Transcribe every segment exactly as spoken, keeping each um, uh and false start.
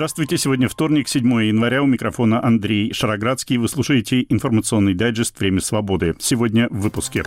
Здравствуйте. Сегодня вторник, седьмое января. У микрофона Андрей Шароградский. Вы слушаете информационный дайджест «Время свободы». Сегодня в выпуске.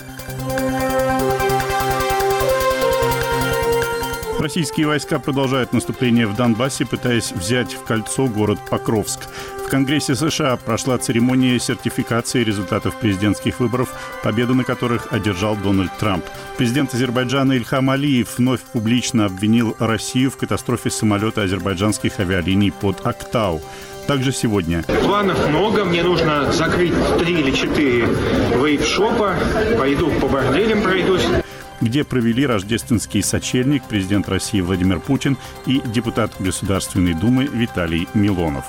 Российские войска продолжают наступление в Донбассе, пытаясь взять в кольцо город Покровск. В Конгрессе США прошла церемония сертификации результатов президентских выборов, победу на которых одержал Дональд Трамп. Президент Азербайджана Ильхам Алиев вновь публично обвинил Россию в катастрофе самолета азербайджанских авиалиний под Актау. Также сегодня. Планов много. Мне нужно закрыть три или четыре вейп-шопа. Пойду по борделям пройдусь. Где провели рождественский сочельник президент России Владимир Путин и депутат Государственной Думы Виталий Милонов.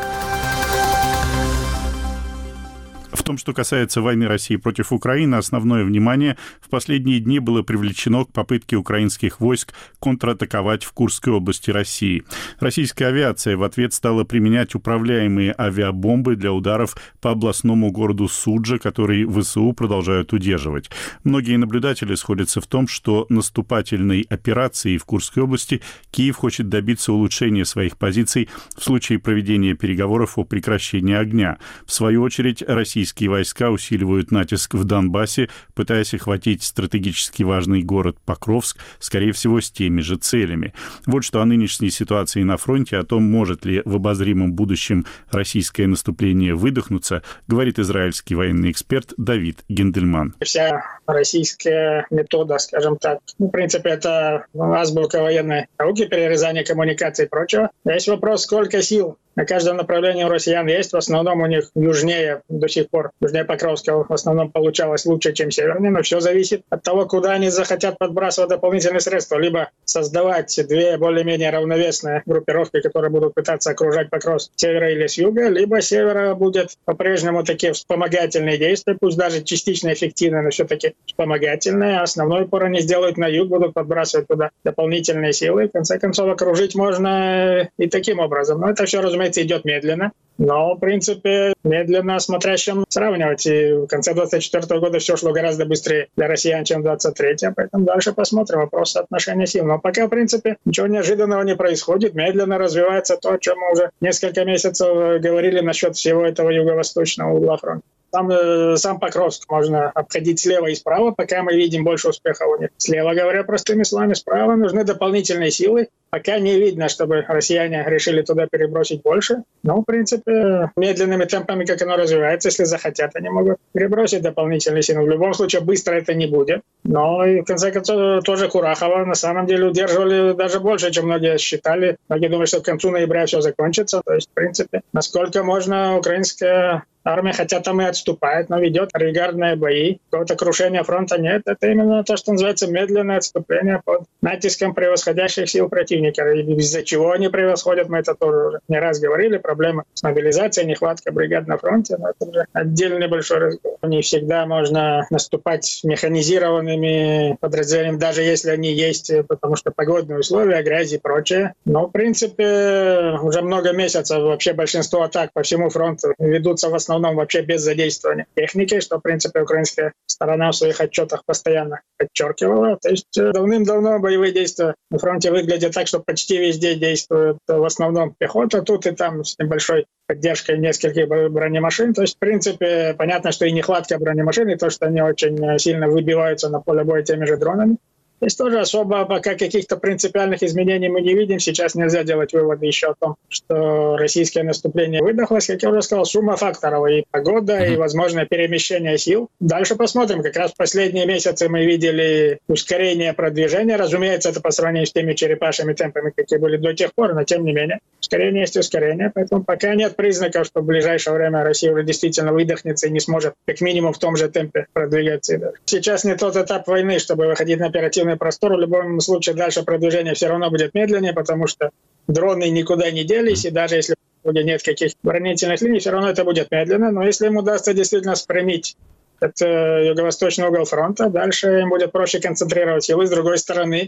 В том, что касается войны России против Украины, основное внимание в последние дни было привлечено к попытке украинских войск контратаковать в Курской области России. Российская авиация в ответ стала применять управляемые авиабомбы для ударов по областному городу Суджа, который ВСУ продолжают удерживать. Многие наблюдатели сходятся в том, что наступательной операцией в Курской области Киев хочет добиться улучшения своих позиций в случае проведения переговоров о прекращении огня. В свою очередь, российские Российские войска усиливают натиск в Донбассе, пытаясь охватить стратегически важный город Покровск, скорее всего, с теми же целями. Вот что о нынешней ситуации на фронте, о том, может ли в обозримом будущем российское наступление выдохнуться, говорит израильский военный эксперт Давид Гендельман. Вся российская метода, скажем так, в принципе, это азбука военной науки, перерезание коммуникаций и прочего. Есть вопрос, сколько сил на каждом направлении у россиян есть. В основном у них южнее до сих пор, южнее Покровска в основном получалось лучше, чем севернее. Но все зависит от того, куда они захотят подбрасывать дополнительные средства. Либо создавать две более-менее равновесные группировки, которые будут пытаться окружать Покровск с севера или с юга. Либо с севера будет по-прежнему такие вспомогательные действия, пусть даже частично эффективные, но все-таки вспомогательные. Основной упор они сделают на юг, будут подбрасывать туда дополнительные силы. В конце концов, окружить можно и таким образом. Но это все, разумеется, идет медленно, но, в принципе, медленно смотрящим сравнивать. И в конце двадцать четвёртого года все шло гораздо быстрее для россиян, чем двадцать третьего, поэтому дальше посмотрим. Вопрос соотношения сил. Но пока, в принципе, ничего неожиданного не происходит. Медленно развивается то, о чем мы уже несколько месяцев говорили насчет всего этого юго-восточного угла фронта. Там э, сам Покровск можно обходить слева и справа, пока мы видим больше успеха у них. Слева, говоря простыми словами, справа нужны дополнительные силы. Пока не видно, чтобы россияне решили туда перебросить больше. Но, в принципе, медленными темпами, как оно развивается, если захотят, они могут перебросить дополнительные силы. В любом случае, быстро это не будет. Но, и, в конце концов, тоже Курахова на самом деле удерживали даже больше, чем многие считали. Многие думают, что к концу ноября все закончится. То есть, в принципе, насколько можно украинская армия, хотя там и отступает, но ведет регардные бои. Какого-то крушения фронта нет. Это именно то, что называется медленное отступление под натиском превосходящих сил противника. И из-за чего они превосходят, мы это тоже уже не раз говорили. Проблемы с мобилизацией, нехватка бригад на фронте. Но это уже отдельный большой разговор. Не всегда можно наступать механизированными подразделениями, даже если они есть, потому что погодные условия, грязь и прочее. Но, в принципе, уже много месяцев вообще большинство атак по всему фронту ведутся в основном В основном вообще без задействования техники, что, в принципе, украинская сторона в своих отчетах постоянно подчеркивала. То есть давным-давно боевые действия на фронте выглядят так, что почти везде действует в основном пехота, тут и там с небольшой поддержкой нескольких бронемашин. То есть, в принципе, понятно, что и нехватка бронемашин, и то, что они очень сильно выбиваются на поле боя теми же дронами. Здесь тоже особо пока каких-то принципиальных изменений мы не видим. Сейчас нельзя делать выводы еще о том, что российское наступление выдохлось. Как я уже сказал, сумма факторов. И погода, mm-hmm. и возможное перемещение сил. Дальше посмотрим. Как раз в последние месяцы мы видели ускорение продвижения. Разумеется, это по сравнению с теми черепашьими темпами, какие были до тех пор, но тем не менее. Ускорение есть ускорение. Поэтому пока нет признаков, что в ближайшее время Россия уже действительно выдохнется и не сможет как минимум в том же темпе продвигаться. Сейчас не тот этап войны, чтобы выходить на оперативный простор. В любом случае дальше продвижение все равно будет медленнее, потому что дроны никуда не делись, и даже если нет каких оборонительных линий, все равно это будет медленно. Но если им удастся действительно спрямить этот юго-восточный угол фронта, дальше им будет проще концентрировать силы. С другой стороны,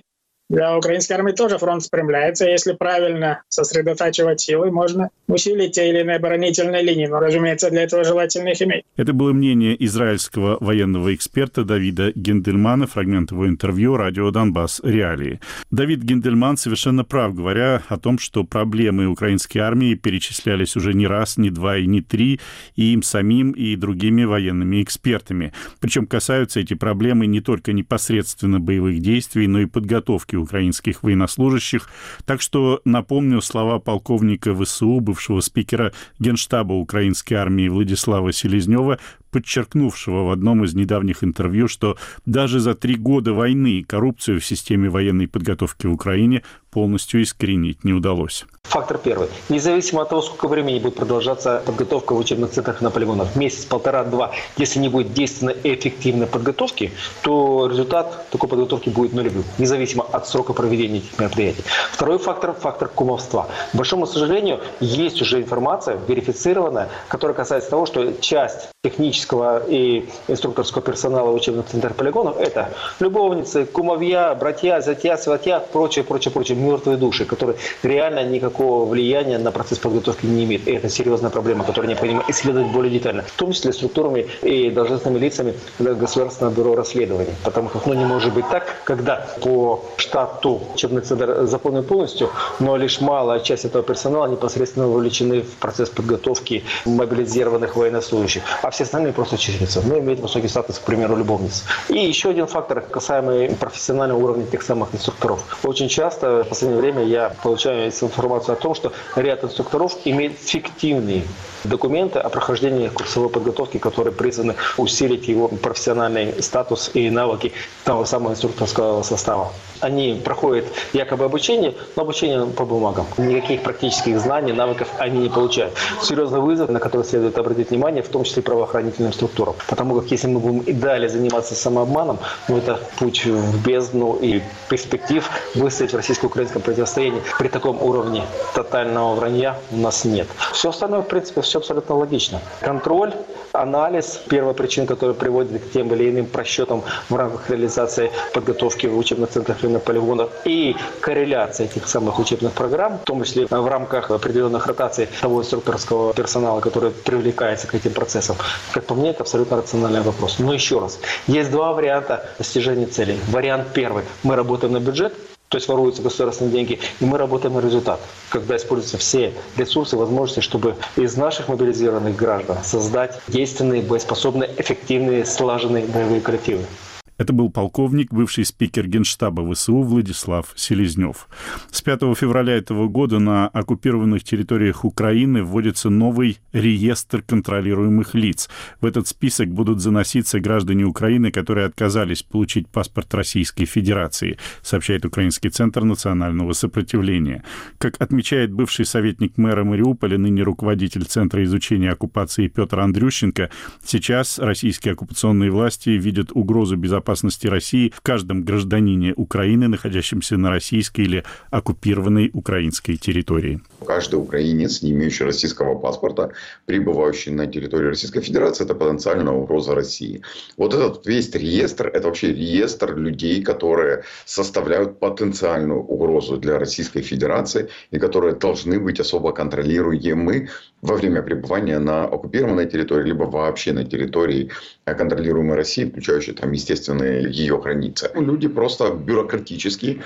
Для украинской армии тоже фронт спрямляется. Если правильно сосредотачивать силы, можно усилить те или иные оборонительные линии. Но, разумеется, для этого желательно их иметь. Это было мнение израильского военного эксперта Давида Гендельмана, фрагмент его интервью радио «Донбасс. Реалии». Давид Гендельман совершенно прав, говоря о том, что проблемы украинской армии перечислялись уже не раз, не два и не три, и им самим, и другими военными экспертами. Причем касаются эти проблемы не только непосредственно боевых действий, но и подготовки украинских военнослужащих. Так что напомню слова полковника ВСУ, бывшего спикера Генштаба украинской армии Владислава Селезнева, подчеркнувшего в одном из недавних интервью, что даже за три года войны коррупцию в системе военной подготовки в Украине полностью искоренить не удалось. Фактор первый. Независимо от того, сколько времени будет продолжаться подготовка в учебных центрах на полигонах, месяц, полтора, два, если не будет действенной и эффективной подготовки, то результат такой подготовки будет нулевым, независимо от срока проведения этих мероприятий. Второй фактор – фактор кумовства. К большому сожалению, есть уже информация верифицированная, которая касается того, что часть технического и инструкторского персонала учебных центров полигонов – это любовницы, кумовья, братья, зятья, сватья, прочее, прочее, прочее, мертвые души, которые реально никакого влияния на процесс подготовки не имеют. И это серьезная проблема, которую необходимо исследовать более детально, в том числе структурами и должностными лицами Государственного бюро расследований. Потому как ну, не может быть так, когда по штату учебный центр заполнен полностью, но лишь малая часть этого персонала непосредственно вовлечены в процесс подготовки мобилизированных военнослужащих, а все остальные просто числятся, но имеют высокий статус, к примеру, любовниц. И еще один фактор, касаемый профессионального уровня тех самых инструкторов. Очень часто в последнее время я получаю информацию о том, что ряд инструкторов имеет фиктивные документы о прохождении курсовой подготовки, которые призваны усилить его профессиональный статус и навыки того самого инструкторского состава. Они проходят якобы обучение, но обучение по бумагам. Никаких практических знаний, навыков они не получают. Серьезный вызов, на который следует обратить внимание, в том числе правоохранительным структурам. Потому как если мы будем и далее заниматься самообманом, ну, это путь в бездну и перспектив выстоять в российско-украинском противостоянии при таком уровне тотального вранья у нас нет. Все остальное, в принципе, все абсолютно логично. Контроль, анализ, первая причина, которая приводит к тем или иным просчетам в рамках реализации подготовки в учебных центрах и на полигонах, и корреляция этих самых учебных программ, в том числе в рамках определенных ротаций того инструкторского персонала, который привлекается к этим процессам. Как по мне, это абсолютно рациональный вопрос. Но еще раз, есть два варианта достижения целей. Вариант первый. Мы работаем на бюджет, то есть воруются государственные деньги, и мы работаем на результат, когда используются все ресурсы, возможности, чтобы из наших мобилизированных граждан создать действенные, боеспособные, эффективные, слаженные боевые коллективы. Это был полковник, бывший спикер Генштаба ВСУ Владислав Селезнев. С пятого февраля этого года на оккупированных территориях Украины вводится новый реестр контролируемых лиц. В этот список будут заноситься граждане Украины, которые отказались получить паспорт Российской Федерации, сообщает Украинский центр национального сопротивления. Как отмечает бывший советник мэра Мариуполя, ныне руководитель Центра изучения оккупации Петр Андрющенко, сейчас российские оккупационные власти видят угрозу безопасности безопасности России в каждом гражданине Украины, находящемся на российской или оккупированной украинской территории. Каждый украинец, не имеющий российского паспорта, прибывающий на территорию Российской Федерации, это потенциальная угроза России. Вот этот весь реестр, это вообще реестр людей, которые составляют потенциальную угрозу для Российской Федерации и которые должны быть особо контролируемы во время пребывания на оккупированной территории, либо вообще на территории контролируемой России, включающей там, естественно, ее границы. Люди просто бюрократически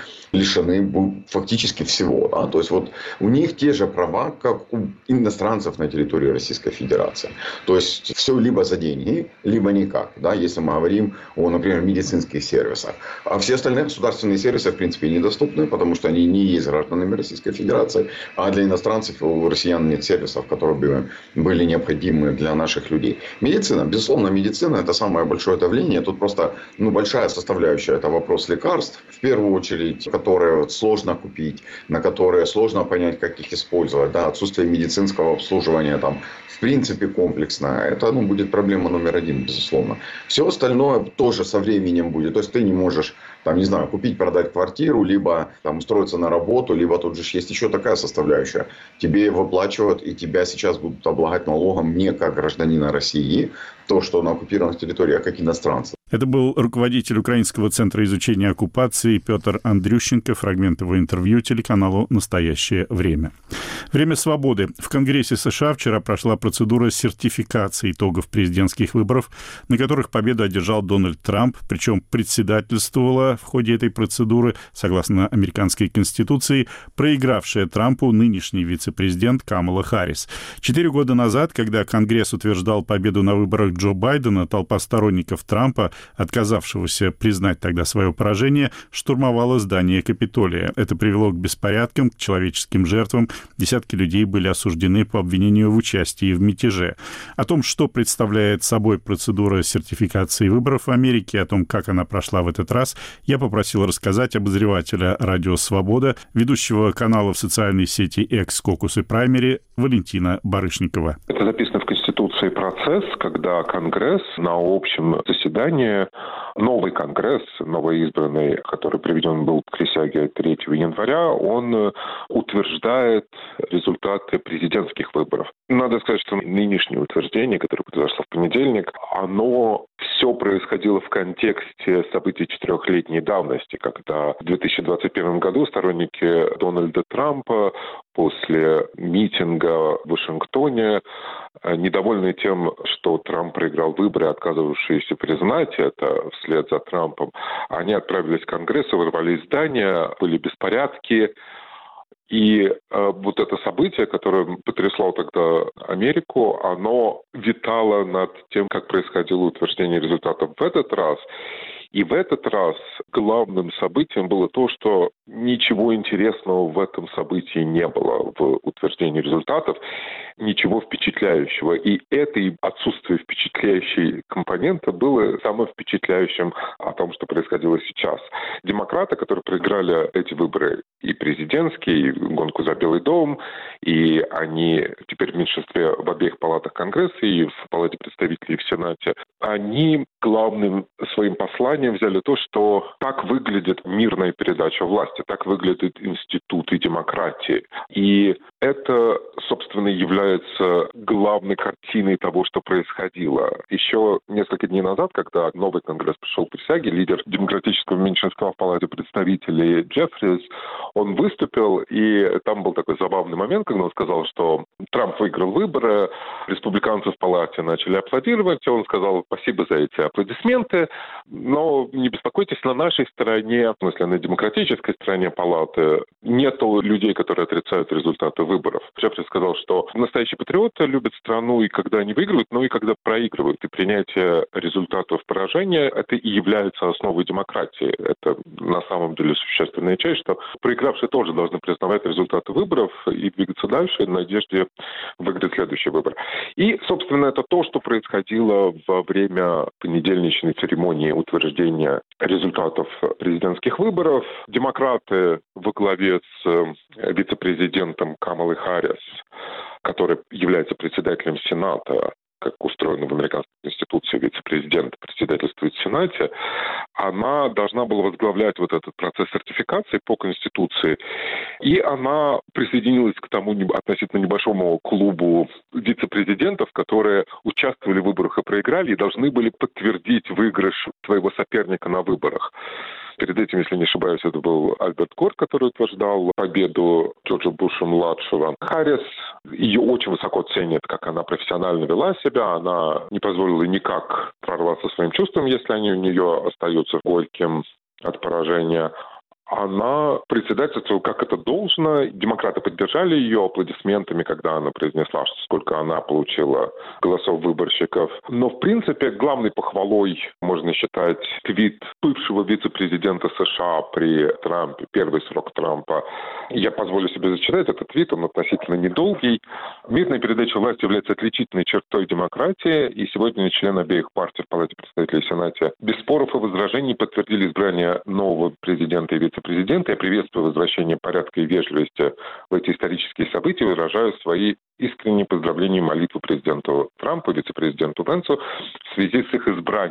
лишены фактически всего. Да? То есть вот у них те же права, как у иностранцев на территории Российской Федерации. То есть все либо за деньги, либо никак. Да? Если мы говорим о, например, медицинских сервисах. А все остальные государственные сервисы в принципе недоступны, потому что они не есть гражданами Российской Федерации. А для иностранцев у россиян нет сервисов, которые бы были необходимы для наших людей. Медицина, безусловно, медицина это самое большое давление. Тут просто ну, большая составляющая это вопрос лекарств, в первую очередь, которые сложно купить, на которые сложно понять, как их использовать. Да, отсутствие медицинского обслуживания там, в принципе комплексное. Это ну, будет проблема номер один, безусловно. Все остальное тоже со временем будет. То есть ты не можешь там, не знаю, купить, продать квартиру, либо там, устроиться на работу, либо тут же есть еще такая составляющая. Тебе выплачивают и тебя сейчас будут облагать налогом не как гражданина России, то, что на оккупированных территориях, а как иностранцев. Это был руководитель Украинского центра изучения оккупации Петр Андрющенко. Фрагмент его интервью телеканалу «Настоящее время». Время свободы. В Конгрессе США вчера прошла процедура сертификации итогов президентских выборов, на которых победу одержал Дональд Трамп, причем председательствовала в ходе этой процедуры, согласно американской конституции, проигравшая Трампу нынешний вице-президент Камала Харрис. Четыре года назад, когда Конгресс утверждал победу на выборах Джо Байдена, толпа сторонников Трампа, отказавшегося признать тогда свое поражение, штурмовала здание Капитолия. Это привело к беспорядкам, к человеческим жертвам. Десятки людей были осуждены по обвинению в участии в мятеже. О том, что представляет собой процедура сертификации выборов в Америке, о том, как она прошла в этот раз, я попросил рассказать обозревателя «Радио Свобода», ведущего канала в социальной сети X Caucus и Primary Валентина Барышникова. Это записано в Конституции процесс, когда Конгресс на общем заседании, новый Конгресс, новоизбранный, который приведен был к присяге третьего января, он утверждает результаты президентских выборов. Надо сказать, что нынешнее утверждение, которое произошло в понедельник, оно все происходило в контексте событий четырехлетней давности, когда в две тысячи двадцать первом году сторонники Дональда Трампа после митинга в Вашингтоне, недовольные тем, что Трамп проиграл выборы, отказывавшиеся признать это вслед за Трампом, они отправились к Конгрессу, ворвались в здание, были беспорядки. И э, вот это событие, которое потрясло тогда Америку, оно витало над тем, как происходило утверждение результатов в этот раз. И в этот раз главным событием было то, что ничего интересного в этом событии не было, в утверждении результатов, ничего впечатляющего. И это и отсутствие впечатляющей компонента было самым впечатляющим о том, что происходило сейчас. Демократы, которые проиграли эти выборы, и президентские, и гонку за Белый дом, и они теперь в меньшинстве в обеих палатах Конгресса, и в Палате представителей, и в Сенате, они главным своим посланием взяли то, что так выглядит мирная передача власти, так выглядят институты демократии. И это, собственно, является главной картиной того, что происходило. Еще несколько дней назад, когда новый Конгресс пришел к присяге, лидер демократического меньшинства в Палате представителей Джеффрис, он выступил, и там был такой забавный момент, когда он сказал, что Трамп выиграл выборы, республиканцы в Палате начали аплодировать, и он сказал: спасибо за эти аплодисменты, но не беспокойтесь, на нашей стороне, в смысле на демократической стороне Палаты, нету людей, которые отрицают результаты выборов. Джеффрис сказал, что настоящие патриоты любят страну и когда они выигрывают, но и когда проигрывают. И принятие результатов поражения – это и является основой демократии. Это на самом деле существенная часть, что проигравшие тоже должны признавать результаты выборов и двигаться дальше в надежде выиграть следующий выбор. И, собственно, это то, что происходило во время понедельничной церемонии утверждения результатов президентских выборов. Демократы во главе с вице-президентом Камалой Харрис, который является председателем Сената, как устроено в американской конституции, вице-президент председательствует в Сенате, она должна была возглавлять вот этот процесс сертификации по Конституции. И она присоединилась к тому относительно небольшому клубу вице-президентов, которые участвовали в выборах и проиграли, и должны были подтвердить выигрыш своего соперника на выборах. Перед этим, если не ошибаюсь, это был Альберт Гор, который утверждал победу Джорджа Буша-младшего. Харрис, ее очень высоко ценят, как она профессионально вела себя. Она не позволила никак прорваться своим чувствам, если они у нее остаются горьким от поражения. Она председательствовала, как это должно. Демократы поддержали ее аплодисментами, когда она произнесла, сколько она получила голосов выборщиков. Но, в принципе, главной похвалой можно считать твит бывшего вице-президента США при Трампе, первый срок Трампа. Я позволю себе зачитать этот твит, он относительно недолгий. Мирная передача власти является отличительной чертой демократии, и сегодня члены обеих партий в Палате представителей и Сенате без споров и возражений подтвердили избрание нового президента и вице президента. Я приветствую возвращение порядка и вежливости в эти исторические события, выражаю свои искренние поздравления и молитвы президенту Трампу, вице-президенту Венсу в связи с их избранием.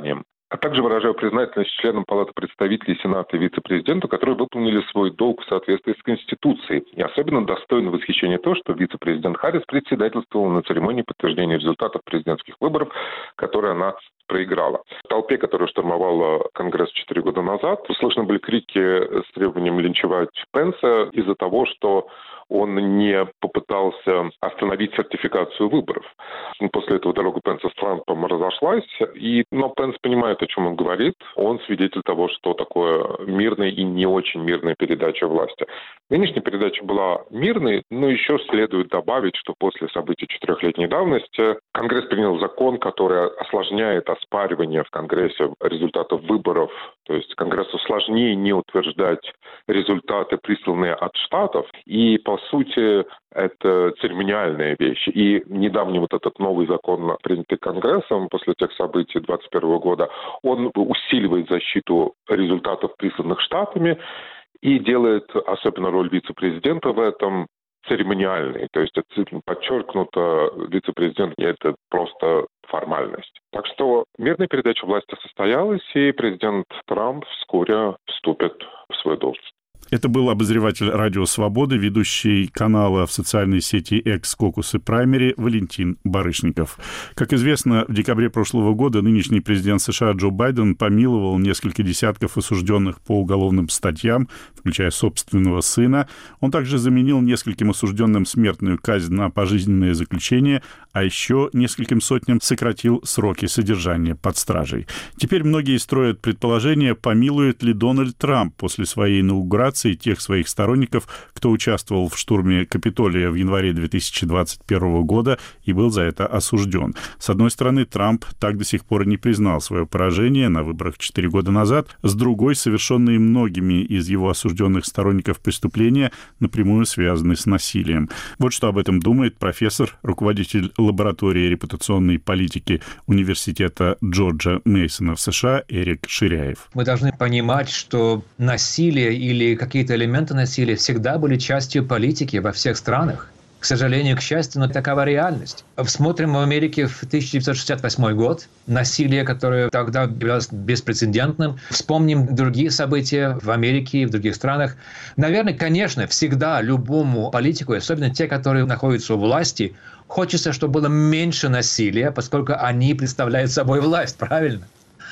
А также выражаю признательность членам Палаты представителей Сената и вице-президенту, которые выполнили свой долг в соответствии с Конституцией. И особенно достойно восхищения то, что вице-президент Харрис председательствовал на церемонии подтверждения результатов президентских выборов, которые она проиграла. В толпе, которая штурмовала Конгресс четыре года назад, слышны были крики с требованием линчевать Пенса из-за того, что он не попытался остановить сертификацию выборов. После этого дорога Пенса с Трампом разошлась, и, но Пенс понимает, о чем он говорит. Он свидетель того, что такое мирная и не очень мирная передача власти. Нынешняя передача была мирной, но еще следует добавить, что после событий четырехлетней давности Конгресс принял закон, который осложняет оспаривание в Конгрессе результатов выборов. То есть Конгрессу сложнее не утверждать результаты, присланные от штатов, и, по сути, это церемониальная вещь. И недавний вот этот новый закон, принятый Конгрессом после тех событий двадцать первого года, он усиливает защиту результатов, присланных штатами, и делает особенно роль вице-президента в этом церемониальной. То есть это подчеркнуто, вице-президент – это просто формальность. Так что мирная передача власти состоялась, и президент Трамп вскоре вступит в свою должность. Это был обозреватель «Радио Свободы», ведущий канала в социальной сети X Caucus и Primary Валентин Барышников. Как известно, в декабре прошлого года нынешний президент США Джо Байден помиловал несколько десятков осужденных по уголовным статьям, включая собственного сына. Он также заменил нескольким осужденным смертную казнь на пожизненное заключение, а еще нескольким сотням сократил сроки содержания под стражей. Теперь многие строят предположение, помилует ли Дональд Трамп после своей инаугурации тех своих сторонников, кто участвовал в штурме Капитолия в январе две тысячи двадцать первого года и был за это осужден. С одной стороны, Трамп так до сих пор и не признал свое поражение на выборах четыре года назад. С другой, совершенные многими из его осужденных сторонников преступления напрямую связаны с насилием. Вот что об этом думает профессор, руководитель лаборатории репутационной политики Университета Джорджа Мейсона в США Эрик Ширяев. Мы должны понимать, что насилие или какие-то элементы насилия всегда были частью политики во всех странах. К сожалению, к счастью, но такова реальность. Смотрим в Америке в тысяча девятьсот шестьдесят восьмой год, насилие, которое тогда являлось беспрецедентным. Вспомним другие события в Америке и в других странах. Наверное, конечно, всегда любому политику, особенно те, которые находятся у власти, хочется, чтобы было меньше насилия, поскольку они представляют собой власть, правильно?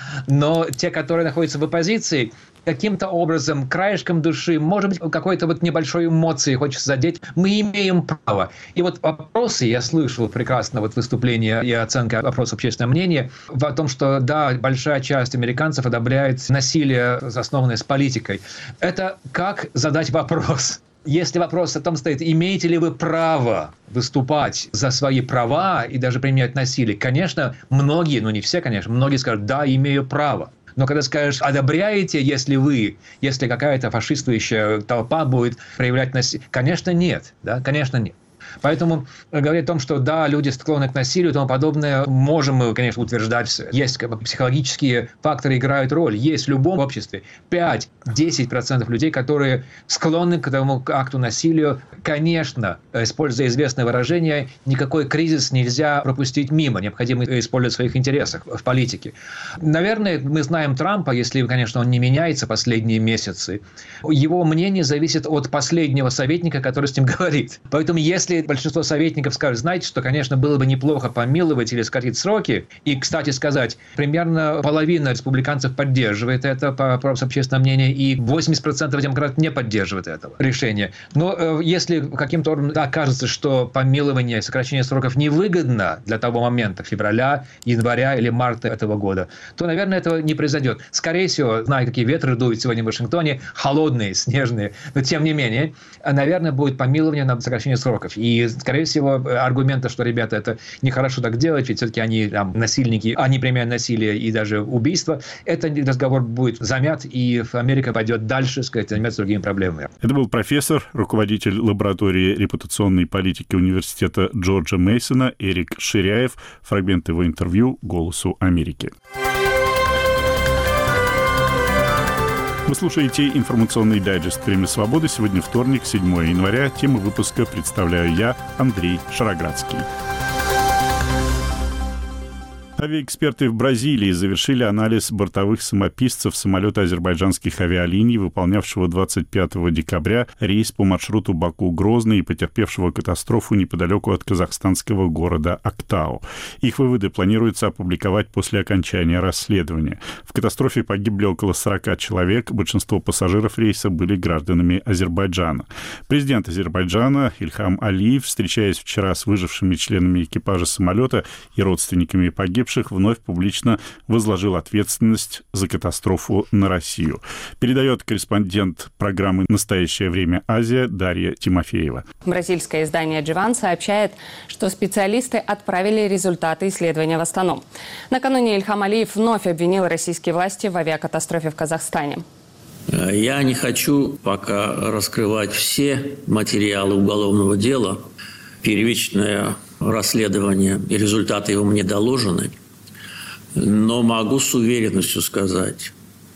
Но те, которые находятся в оппозиции, каким-то образом, краешком души, может быть, какой-то вот небольшой эмоции хочется задеть, мы имеем право. И вот вопросы, я слышал прекрасно вот выступление и оценка опроса общественного мнения о том, что да, большая часть американцев одобряет насилие, основанное с политикой. Это как задать вопрос? Если вопрос о том стоит, имеете ли вы право выступать за свои права и даже применять насилие, конечно, многие, ну не все, конечно, многие скажут, да, имею право. Но когда скажешь, одобряете, если вы, если какая-то фашистующая толпа будет проявлять насилие, конечно, нет, да, конечно, нет. Поэтому говорить о том, что да, люди склонны к насилию и тому подобное, можем мы, конечно, утверждать все. Есть психологические факторы, играют роль. Есть в любом обществе пять-десять процентов людей, которые склонны к этому акту насилию. Конечно, используя известное выражение, никакой кризис нельзя пропустить мимо. Необходимо использовать в своих интересах в политике. Наверное, мы знаем Трампа, если, конечно, он не меняется последние месяцы. Его мнение зависит от последнего советника, который с ним говорит. Поэтому если большинство советников скажут, знаете, что, конечно, было бы неплохо помиловать или сократить сроки. И, кстати сказать, примерно половина республиканцев поддерживает это по опросу общественного мнения, и восемьдесят процентов демократов не поддерживают этого решения. Но э, если каким-то образом да, кажется, что помилование, сокращение сроков невыгодно для того момента, февраля, января или марта этого года, то, наверное, этого не произойдет. Скорее всего, зная, какие ветры дуют сегодня в Вашингтоне, холодные, снежные, но, тем не менее, наверное, будет помилование на сокращение сроков. И И, скорее всего, аргументы, что, ребята, это нехорошо так делать, ведь все-таки они там, насильники, они применяют насилие и даже убийство, этот разговор будет замят, и Америка пойдет дальше, сказать, заниматься другими проблемами. Это был профессор, руководитель лаборатории репутационной политики Университета Джорджа Мейсона Эрик Ширяев. Фрагмент его интервью «Голосу Америки». Вы слушаете информационный дайджест «Время свободы». Сегодня вторник, седьмое января. Тему выпуска представляю я, Андрей Шароградский. Авиаэксперты в Бразилии завершили анализ бортовых самописцев самолета азербайджанских авиалиний, выполнявшего двадцать пятого декабря рейс по маршруту Баку-Грозный и потерпевшего катастрофу неподалеку от казахстанского города Актау. Их выводы планируется опубликовать после окончания расследования. В катастрофе погибли около сорока человек, большинство пассажиров рейса были гражданами Азербайджана. Президент Азербайджана Ильхам Алиев, встречаясь вчера с выжившими членами экипажа самолета и родственниками погибших, вновь публично возложил ответственность за катастрофу на Россию. Передает корреспондент программы «Настоящее время Азия» Дарья Тимофеева. Бразильское издание «Дживан» сообщает, что специалисты отправили результаты исследования в Астану. Накануне Ильхам Алиев вновь обвинил российские власти в авиакатастрофе в Казахстане. Я не хочу пока раскрывать все материалы уголовного дела. Первичное расследование и результаты его мне доложены. Но могу с уверенностью сказать,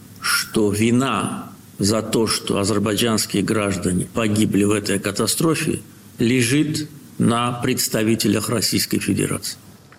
что вина за то, что азербайджанские граждане погибли в этой катастрофе, лежит на представителях Российской Федерации.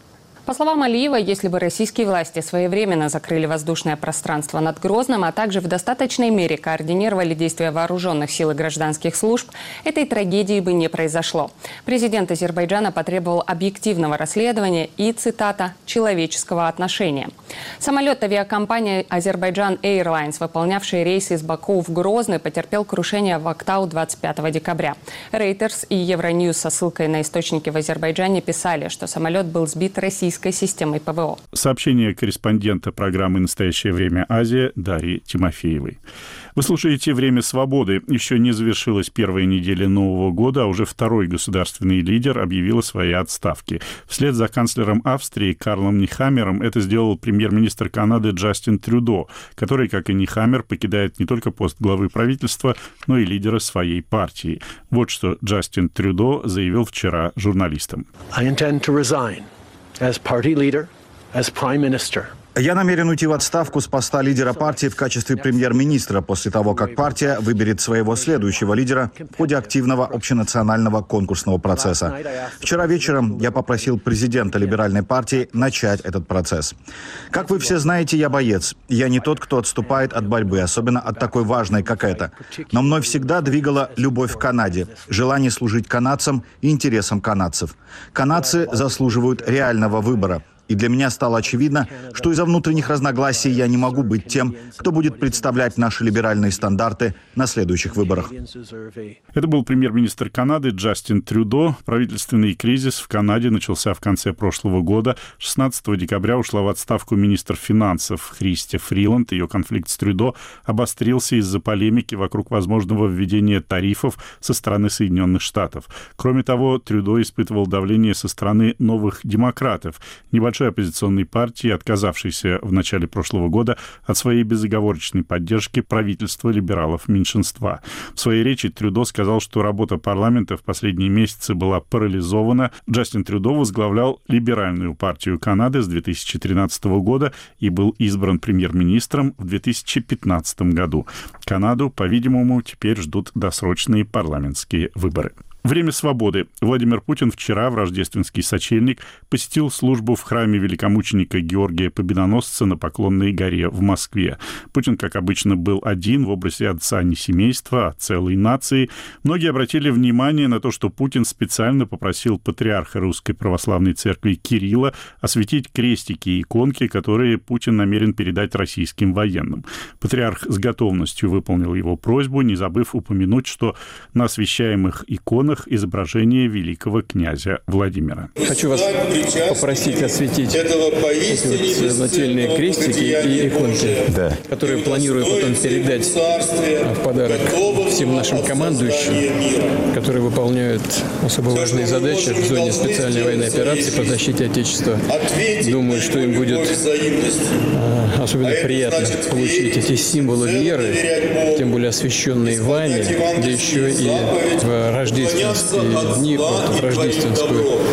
По словам Алиева, если бы российские власти своевременно закрыли воздушное пространство над Грозным, а также в достаточной мере координировали действия вооруженных сил и гражданских служб, этой трагедии бы не произошло. Президент Азербайджана потребовал объективного расследования и, цитата, «человеческого отношения». Самолет авиакомпании «Азербайджан Эйрлайнс», выполнявший рейс из Баку в Грозный, потерпел крушение в Актау двадцать пятого декабря. Рейтерс и Евроньюз со ссылкой на источники в Азербайджане писали, что самолет был сбит российской системой ПВО. Сообщение корреспондента программы «Настоящее время Азия» Дарьи Тимофеевой. Вы слушаете «Время свободы». Еще не завершилась первая неделя Нового года, а уже второй государственный лидер объявил о своей отставке. Вслед за канцлером Австрии Карлом Нехаммером это сделал премьер-министр Канады Джастин Трюдо, который, как и Нехаммер, покидает не только пост главы правительства, но и лидера своей партии. Вот что Джастин Трюдо заявил вчера журналистам. I intend to resign as party leader, as prime minister. Я намерен уйти в отставку с поста лидера партии в качестве премьер-министра после того, как партия выберет своего следующего лидера в ходе активного общенационального конкурсного процесса. Вчера вечером я попросил президента либеральной партии начать этот процесс. Как вы все знаете, я боец. Я не тот, кто отступает от борьбы, особенно от такой важной, как эта. Но мной всегда двигала любовь к Канаде, желание служить канадцам и интересам канадцев. Канадцы заслуживают реального выбора. И для меня стало очевидно, что из-за внутренних разногласий я не могу быть тем, кто будет представлять наши либеральные стандарты на следующих выборах. Это был премьер-министр Канады Джастин Трюдо. Правительственный кризис в Канаде начался в конце прошлого года. шестнадцатого декабря ушла в отставку министр финансов Христя Фриланд. Ее конфликт с Трюдо обострился из-за полемики вокруг возможного введения тарифов со стороны Соединенных Штатов. Кроме того, Трюдо испытывал давление со стороны новых демократов, небольшой оппозиционной партии, отказавшейся в начале прошлого года от своей безоговорочной поддержки правительства либералов меньшинства. В своей речи Трюдо сказал, что работа парламента в последние месяцы была парализована. Джастин Трюдо возглавлял либеральную партию Канады с две тысячи тринадцатого года и был избран премьер-министром в две тысячи пятнадцатом году. Канаду, по-видимому, теперь ждут досрочные парламентские выборы. Время свободы. Владимир Путин вчера в рождественский сочельник посетил службу в храме великомученика Георгия Победоносца на Поклонной горе в Москве. Путин, как обычно, был один в образе отца не семейства, а целой нации. Многие обратили внимание на то, что Путин специально попросил патриарха Русской Православной Церкви Кирилла осветить крестики и иконки, которые Путин намерен передать российским военным. Патриарх с готовностью выполнил его просьбу, не забыв упомянуть, что на освящаемых иконах изображение великого князя Владимира. Хочу вас попросить осветить эти вот нательные крестики и иконки, да, которые планирую потом передать в подарок всем нашим командующим, которые выполняют особо важные задачи в зоне специальной военной операции по защите Отечества. Думаю, что им будет особенно приятно получить эти символы веры, тем более освященные вами, да еще и в рождественские дни, в рождественскую ночь.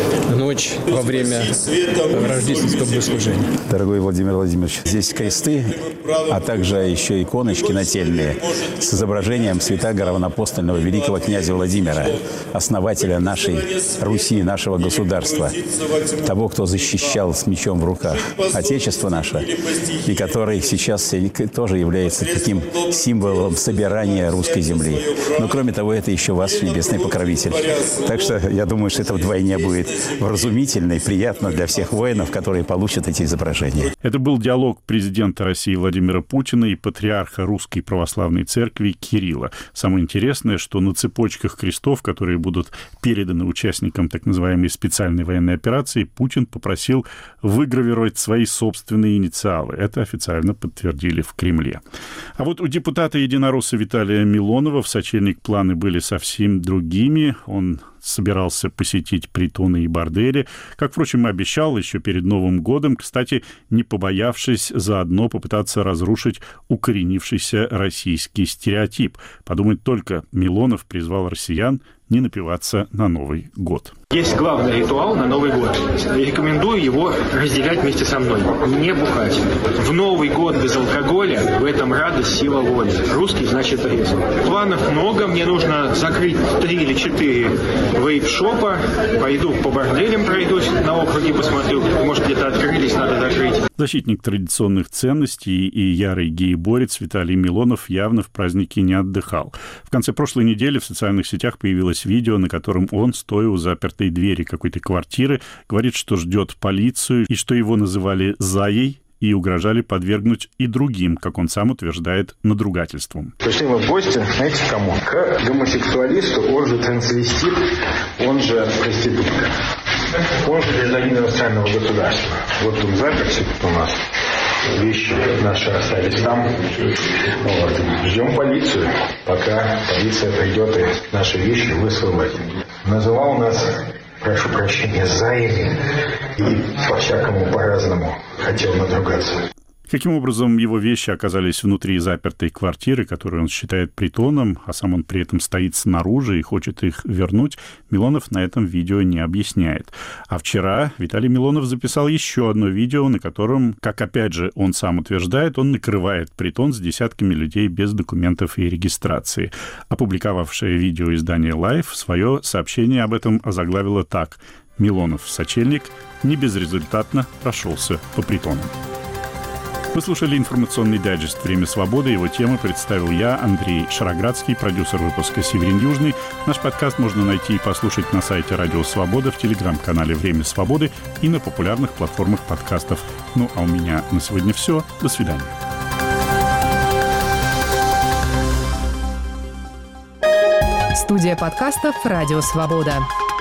ночь во время рождественского богослужения. Дорогой Владимир Владимирович, здесь кресты, а также еще иконочки нательные с изображением святаго равноапостольного великого князя Владимира, основателя нашей Руси, нашего государства, того, кто защищал с мечом в руках Отечество наше, и который сейчас тоже является таким символом собирания русской земли. Но кроме того, это еще ваш небесный покровитель. Так что я думаю, что это вдвойне будет вразумительно и приятно для всех воинов, которые получат эти изображения. Это был диалог президента России Владимира Путина и патриарха Русской Православной Церкви Кирилла. Самое интересное, что на цепочках крестов, которые будут переданы участникам так называемой специальной военной операции, Путин попросил выгравировать свои собственные инициалы. Это официально подтвердили в Кремле. А вот у депутата единоросса Виталия Милонова в сочельник планы были совсем другими. Он собирался посетить притоны и бордели, как, впрочем, и обещал еще перед Новым годом, кстати, не побоявшись заодно попытаться разрушить укоренившийся российский стереотип. Подумать только, Милонов призвал россиян не напиваться на Новый год. Есть главный ритуал на Новый год. Рекомендую его разделять вместе со мной. Не бухать. В Новый год без алкоголя, в этом радость, сила воли. Русский значит резво. Планов много. Мне нужно закрыть три или четыре вейп-шопа. Пойду по борделям пройдусь, на округе посмотрю. Может, где-то открылись, надо закрыть. Защитник традиционных ценностей и ярый гей-борец Виталий Милонов явно в празднике не отдыхал. В конце прошлой недели в социальных сетях появилось видео, на котором он, стоя у запертой двери какой-то квартиры, говорит, что ждет полицию и что его называли «заей» и угрожали подвергнуть и другим, как он сам утверждает, надругательствам. Пришли мы в гости, знаете, к кому? К гомосексуалисту, он же трансвестит, он же проститутка. Он же гражданин иностранного государства. Вот он заперся у нас. Вещи наши остались там. Вот. Ждем полицию, пока полиция придет и наши вещи высылать. Называл нас, прошу прощения, заями и по-всякому по-разному хотел надругаться. Каким образом его вещи оказались внутри запертой квартиры, которую он считает притоном, а сам он при этом стоит снаружи и хочет их вернуть, Милонов на этом видео не объясняет. А вчера Виталий Милонов записал еще одно видео, на котором, как опять же он сам утверждает, он накрывает притон с десятками людей без документов и регистрации. Опубликовавшее видео издание Life свое сообщение об этом озаглавило так: «Милонов в сочельник не безрезультатно прошелся по притону». Вы слушали информационный дайджест «Время свободы». Его темы представил я, Андрей Шароградский, продюсер выпуска Северин Южный. Наш подкаст можно найти и послушать на сайте Радио Свобода, в телеграм-канале «Время свободы» и на популярных платформах подкастов. Ну, а у меня на сегодня все. До свидания. Студия подкастов «Радио Свобода».